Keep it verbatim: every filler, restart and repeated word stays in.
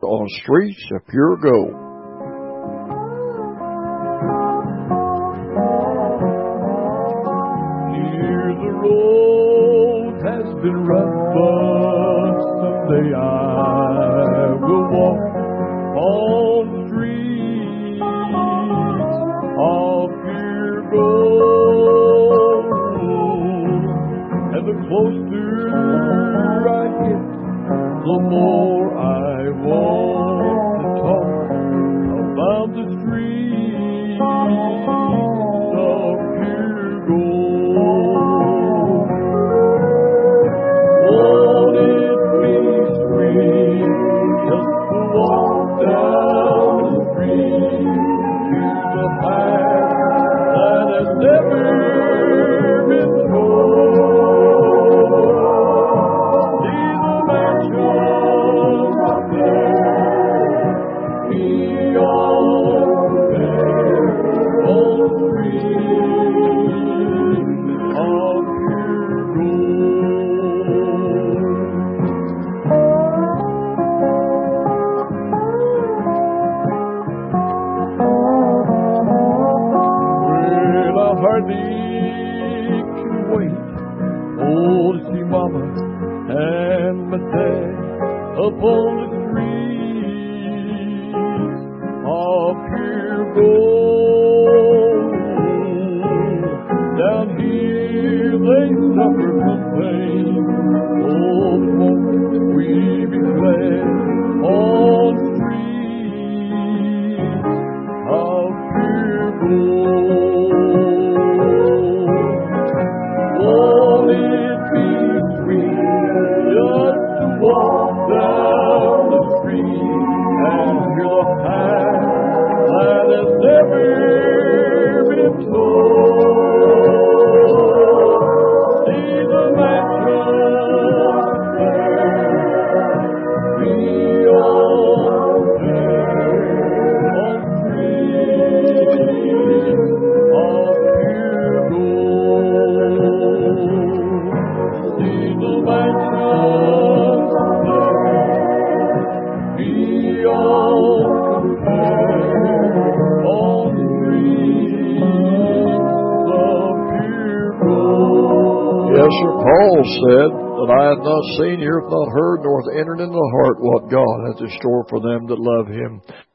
on streets of pure gold. Here the road has been rough, but someday I will walk on the streets of pure gold. And the closer I get, the more I want to talk about the streets of pure gold. Won't it be sweet just to walk down the street to the path that has never been trod? See the mansions up there, beyond there, on the streets of pure gold. Well, I hardly can wait, oh, to see Mama and my Dad up on the streets of pure gold. Down here they suffer from pain, oh, won't we be glad on the streets of pure gold? Won't it be sweet just to walk down the street and hear the path that has never been told? See the mansions there, beyond there, on streets of pure gold. See the mansions there, beyond compare, on streets of pure gold. Yes, sir. Paul said that I have not seen, ear hath not heard, nor hath entered into the heart what God hath in store for them that love him.